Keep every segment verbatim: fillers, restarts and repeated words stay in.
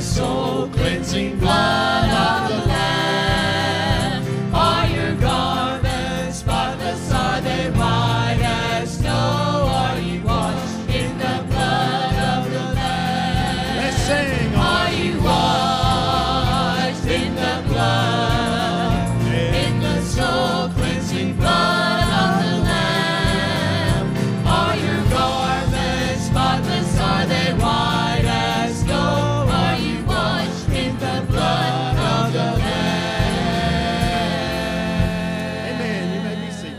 soul cleansing blood of the Lamb. Are your garments spotless? Are they white as snow? Are you washed in the blood of the Lamb? Let's sing. Are you washed in the blood, in the soul cleansing blood of the Lamb? Are your garments spotless? Are they white as snow? Are you washed in the blood of the Lamb? Amen. You may be seated.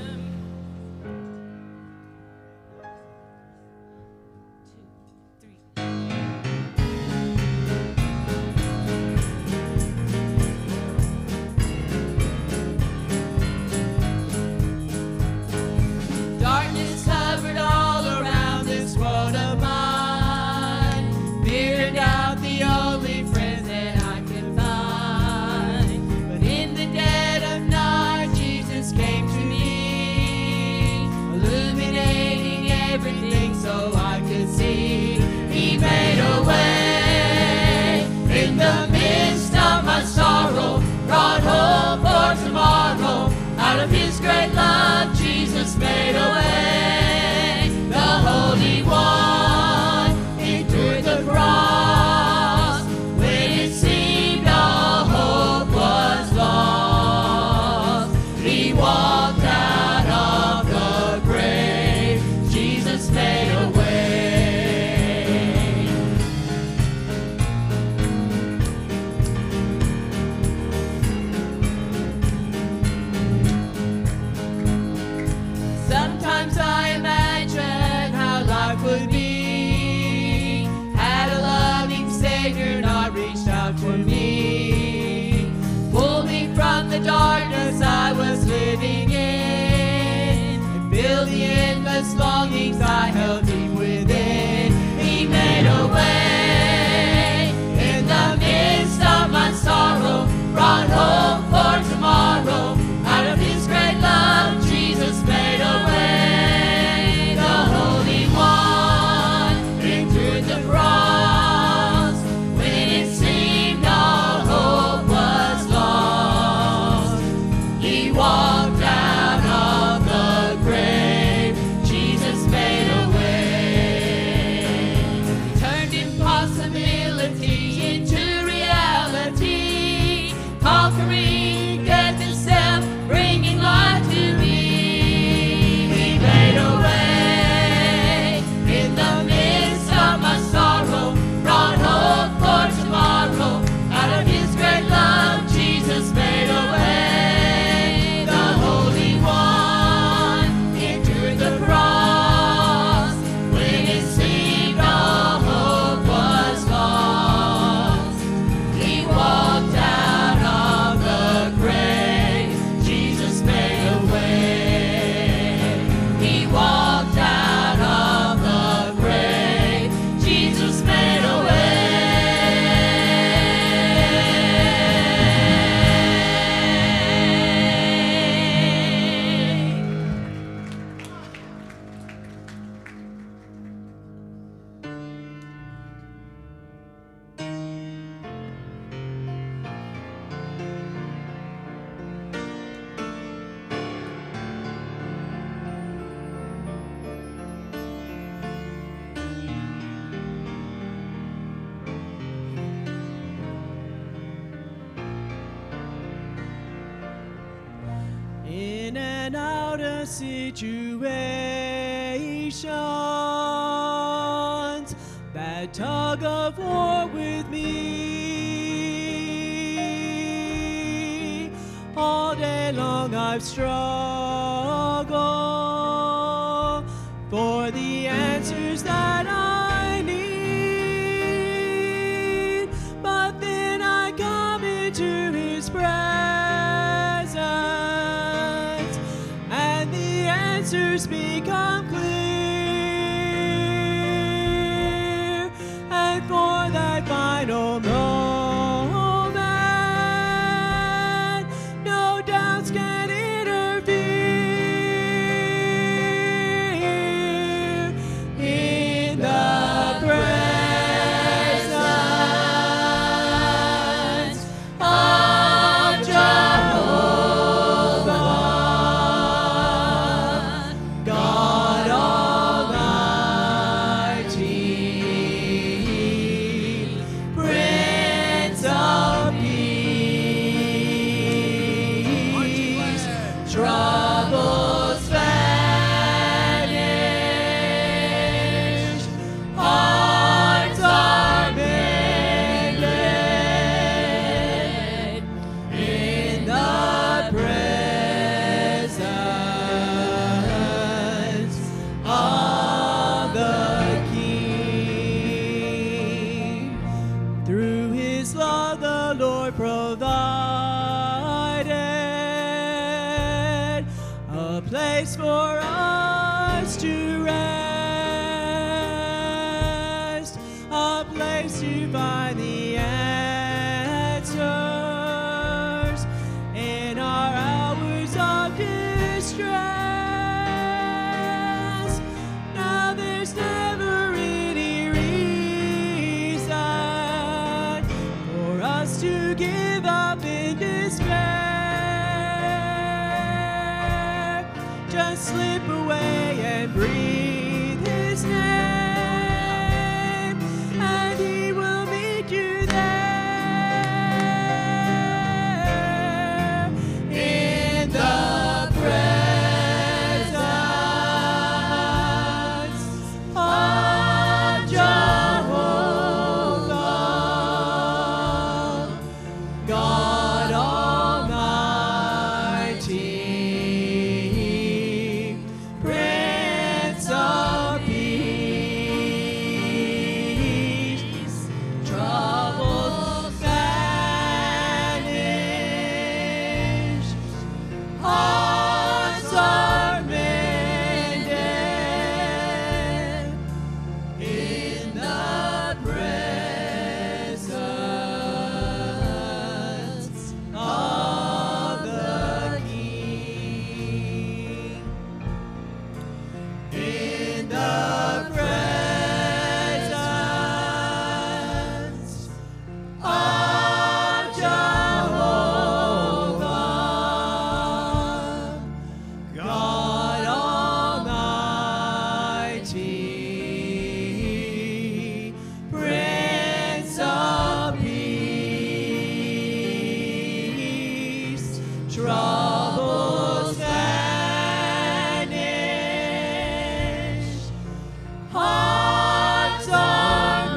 Darkness covered all around this world of mine. Fear and doubt, the only friends that I can find. But in the dead of night, Jesus came to me, illuminating everything so I could see. He made a way in the midst of my sorrow, brought hope for tomorrow. Out of His great love, Jesus made a way. The Holy One endured the cross when it seemed all hope was lost. He walked out of the grave. Jesus made a way. Sometimes I imagine how life would be had a loving Savior not reached out for me, pulled me from the darkness I was living in, and filled the endless longings I held deep within. He made a way in the midst of my sorrow, brought hope for tomorrow. Out of His great love, Jesus made a way. The Holy One endured the cross when it seemed all hope was lost. He walked out of the grave. Jesus made a way. He turned impossibility into reality, conquering death itself, bringing life to me. He made a way in the midst of my sorrow, brought hope for tomorrow. Out of His great love, Jesus made a way. The Holy One endured the cross when it seemed all hope was lost. He walked out of the grave. Jesus made a way. He walked out of the grave. Jesus made a way. In and out of situations that tug of war with me. All day long I've struggled for the answers that I need, but then I come into His presence, and the answers become clear. And for that final moment, no doubts can interfere. the Lord provided a place for us to rest, a place to find the answers in our hours of distress. Now there's never any reason for us to give up in despair. Just slip away and breathe His name, and He will meet you there in the presence of Jehovah, God Almighty, Prince of Peace. Troubles vanish, hearts are mended in the presence of the King. In the presence of Jehovah, God Almighty, Prince of Peace, troubles vanish, hearts are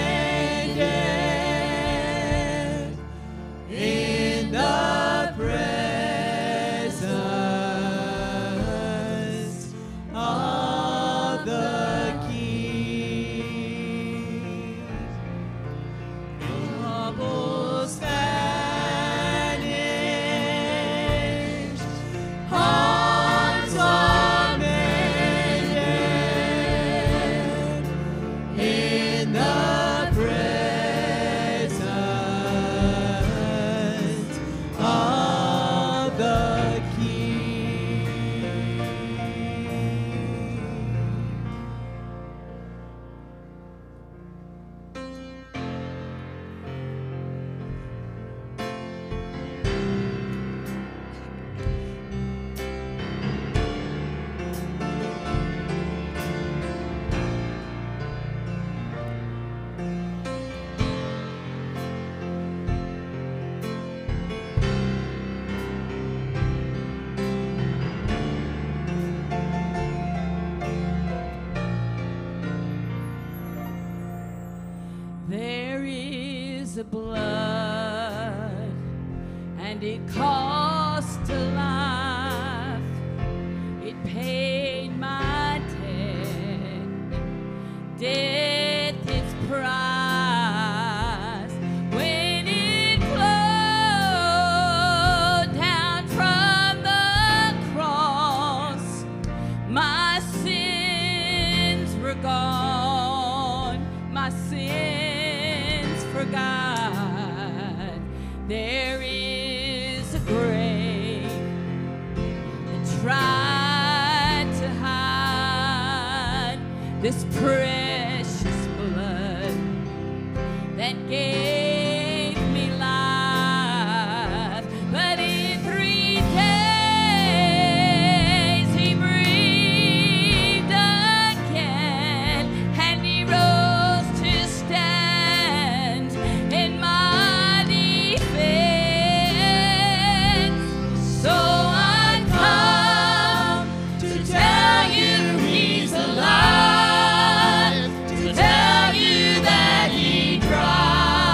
mended in the presence of the King. Troubles vanish, hearts are mended in the presence of the King. There is a blood, and it cost a life. It paid my debt. Death its price. When it flowed down from the cross, my sins were gone. My sins forgot. There is a grave that tried to hide this precious blood that gave me life. But in three days He breathed again, and He rose to stand in my defense. So I come to tell you He's alive, to tell you that He tried.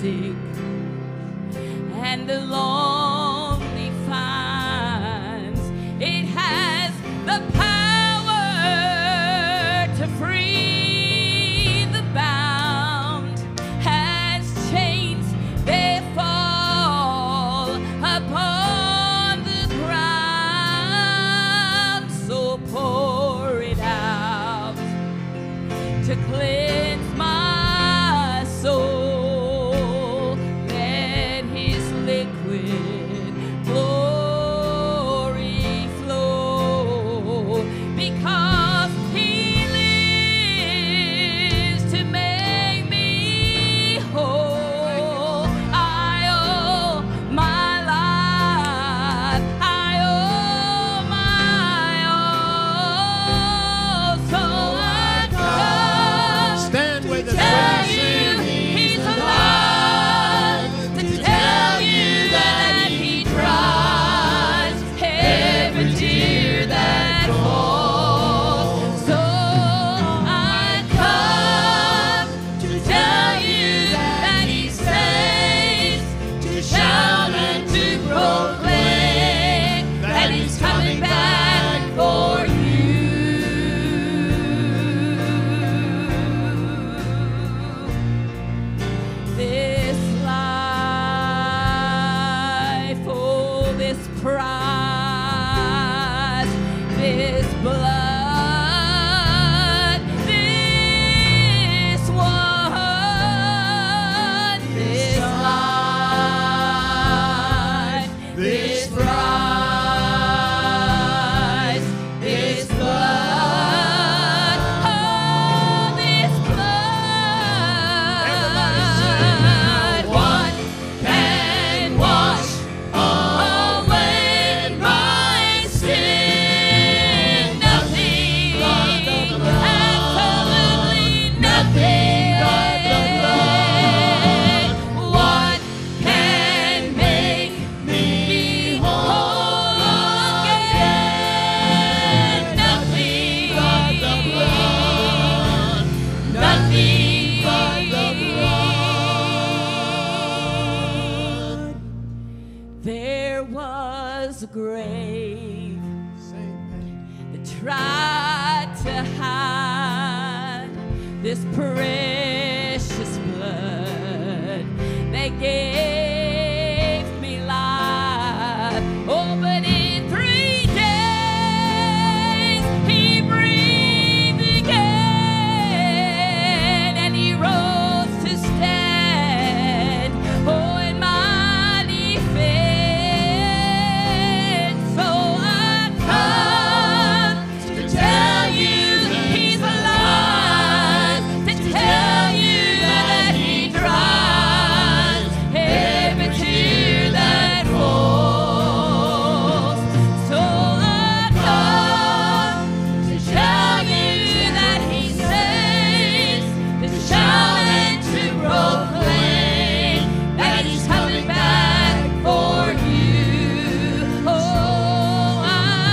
sick and the lonely finds. It has the power to free the bound. As chains they fall upon the ground, so pour it out to cleanse my soul. Let his liquid glory flow, because he lives to make me whole. I owe my life, I owe my all, so I come Stand with us. tell you he's alive, to tell you that he dries every tear that falls. So I come to tell you that he saves, to shout and to proclaim that he's coming back for you. This life, oh, this prize, this blood, this one, this life, this prize, this blood, oh, this blood. What can wash away my sin? Nothing, absolutely nothing. What can make me whole again? Nothing but the blood. Nothing but the blood. There was a grave that tried to hide this precious blood that gave me life. Oh, but in three days he breathed again, and he rose to stand, oh, in my defense. So I come to tell you he's alive, to tell you that he dries every tear that falls. So I come to tell you that he saves, to shout and to proclaim that he's coming back for you. Oh, I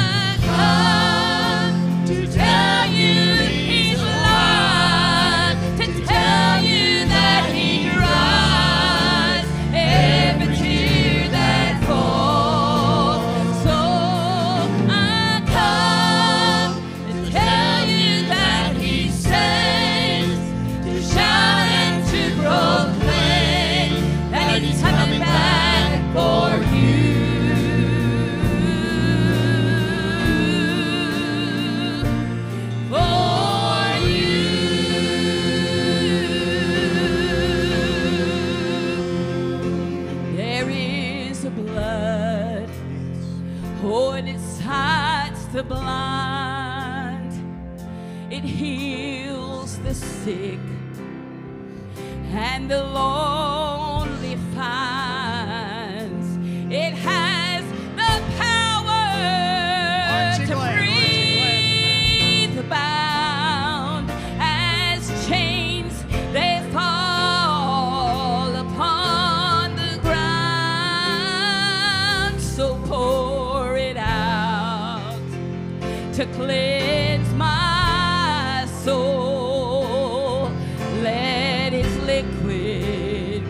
come to tell you he's alive, to tell you that he dries every tear that falls. So I come to tell you that he saves, to shout and to proclaim that he's coming back for you. For you. There is a blood, oh, and it sights the blind, it heals the sick and the lonely finds. It has the power Aren't you to glad? free the bound. As chains they fall upon the ground, so pour it out to cleanse my soul. Let his liquid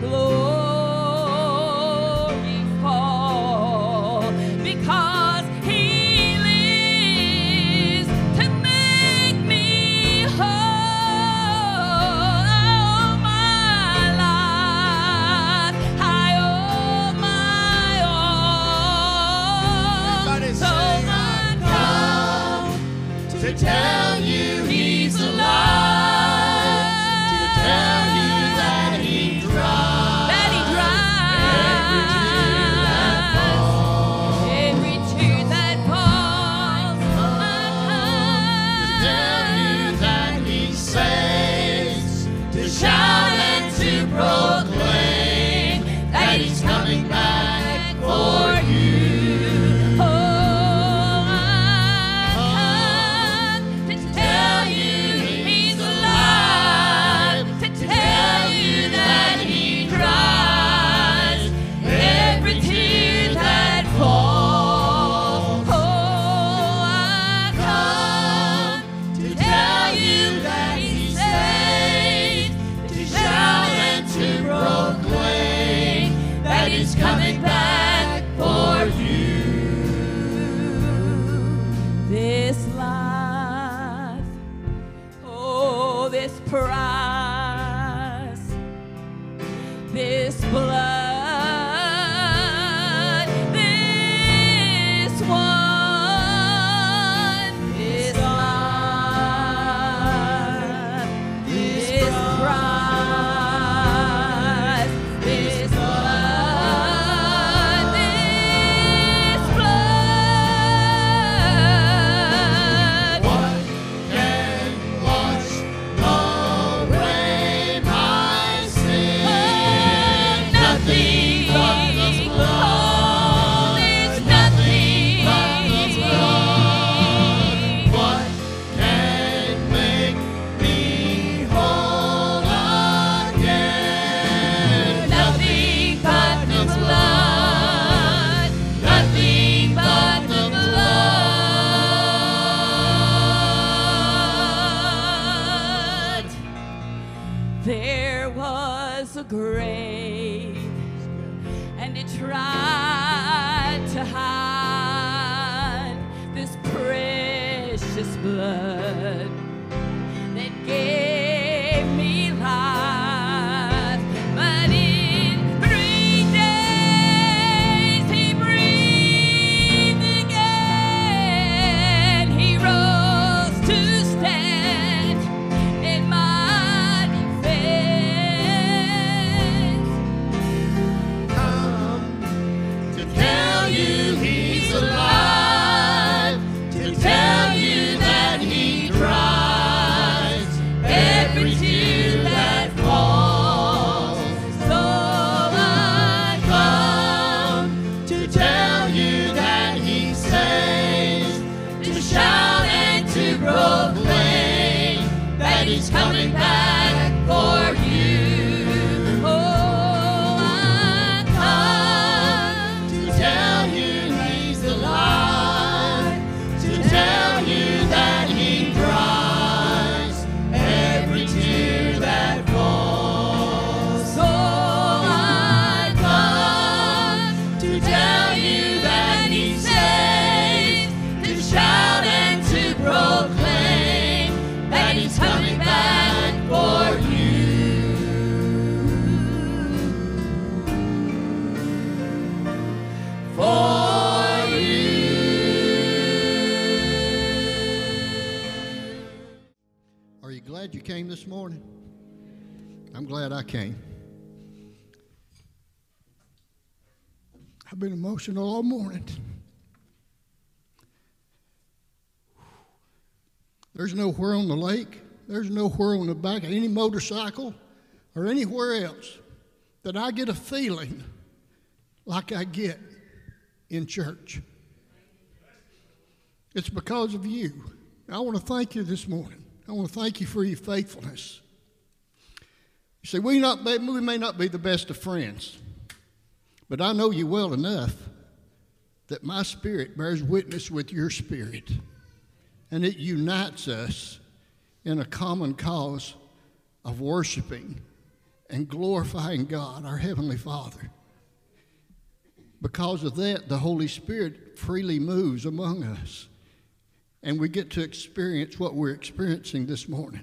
this price, this blood, this one, this life, this price, this blood, this blood. What can wash away my sin? Nothing but the blood. there's nothing but the blood. What can make me whole again? Nothing but the blood, nothing but the blood. There was a grave, and it tried to hide this precious blood that gave me life. But in three days he breathed again. He rose to stand in my defense. Come to tell you he's alive, to tell you that he dries every tear that falls. So I Come to tell you that he saves, to shout and to proclaim that he's coming back for you. oh I Come to tell you he's alive, to tell you that he dries every tear that falls. So I Come to tell you that he saves, to shout and to proclaim that he's coming back for you. For you. Are you glad you came this morning? I'm glad I came. I've been emotional all morning. There's nowhere on the lake, there's nowhere on the back of any motorcycle or anywhere else that I get a feeling like I get in church. It's because of you. I want to thank you this morning. I want to thank you for your faithfulness. You see, we, not be, we may not be the best of friends, but I know you well enough that my spirit bears witness with your spirit, and it unites us in a common cause of worshiping and glorifying God, our Heavenly Father. Because of that, the Holy Spirit freely moves among us, and we get to experience what we're experiencing this morning.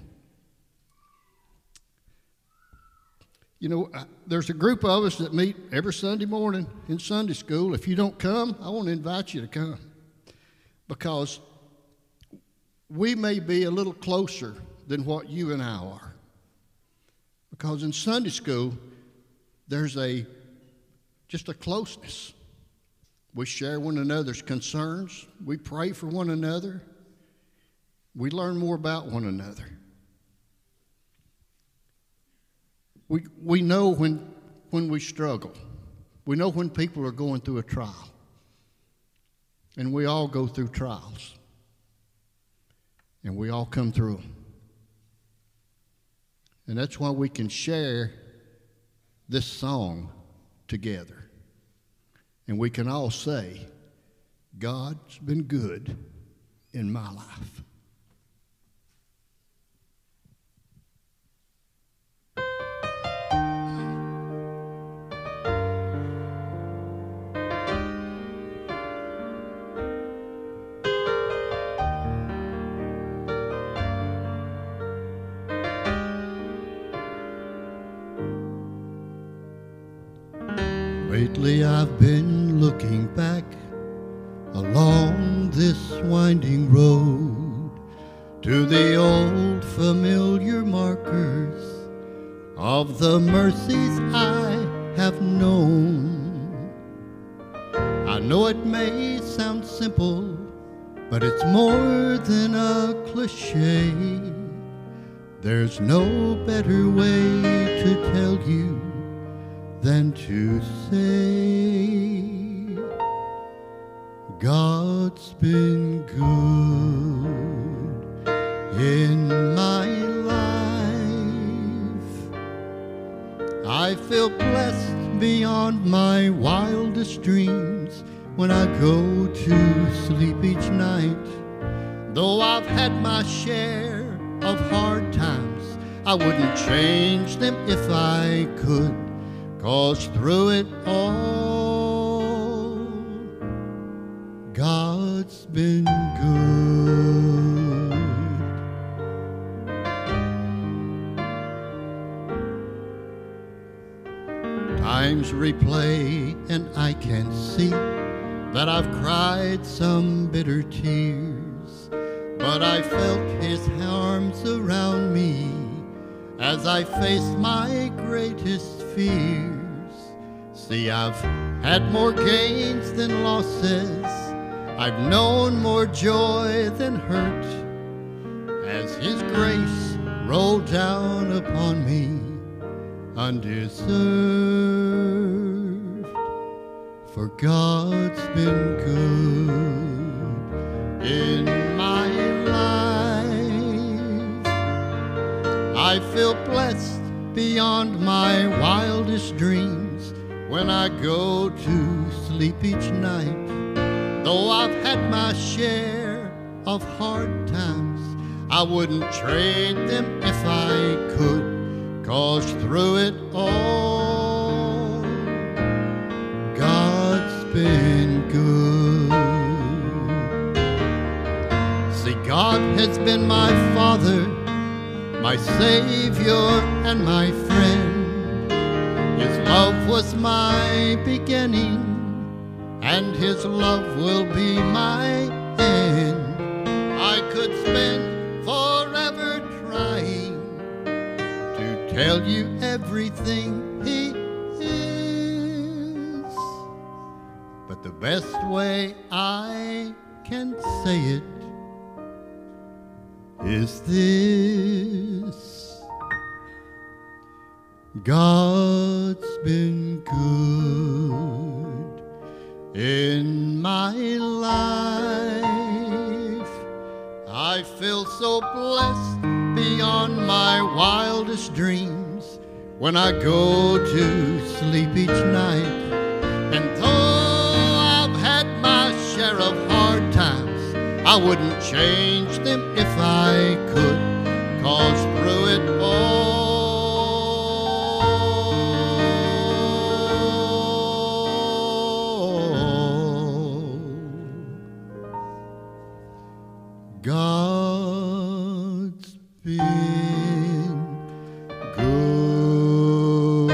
You know, uh, there's a group of us that meet every Sunday morning in Sunday school. If you don't come, I want to invite you to come, because we may be a little closer than what you and I are. Because in Sunday school, there's a just a closeness. We share one another's concerns. We pray for one another. We learn more about one another. We, we know when, when we struggle. We know when people are going through a trial. And we all go through trials. And we all come through them. And that's why we can share this song together. And we can all say, God's been good in my life. Lately I've been looking back along this winding road to the old familiar markers of the mercies I have known. I know it may sound simple, but it's more than a cliche. There's no better way to tell you than to say God's been good in my life. I feel blessed beyond my wildest dreams when I go to sleep each night. Though I've had my share of hard times, I wouldn't change them if I could, 'cause through it all, God's been good. Times replay and I can see that I've cried some bitter tears, but I felt his arms around me as I faced my greatest fears. See, I've had more gains than losses, I've known more joy than hurt, as his grace rolled down upon me undeserved. For God's been good in my life. I feel blessed beyond my wildest dreams when I go to sleep each night. Though I've had my share of hard times, I wouldn't trade them if I could, 'cause through it all, God's been good. See, God has been my Father, my Savior and my friend. His love was my beginning, and his love will be my end. I could spend forever trying to tell you everything he is, but the best way I can say it is this: God's been good in my life. I feel so blessed beyond my wildest dreams when I go to sleep each night. And though I've had my share of hard times, I wouldn't change them if I could, 'cause through it all, God's been good.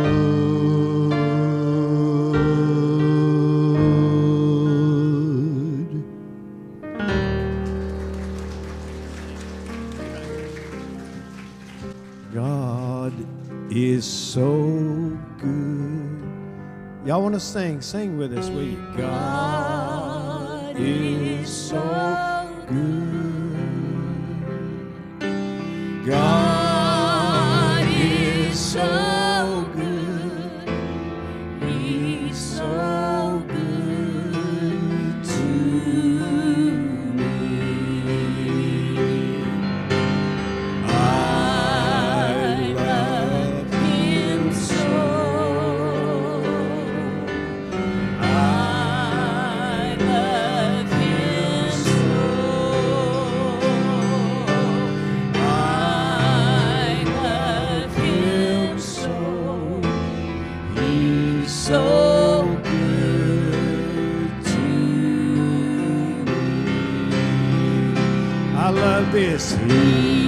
God is so good. Y'all want to sing? Sing with us, will you? God is so good. God is so good. He's so good to me. I love him so. I love him so. I love him so. He's so good to me. I love this. He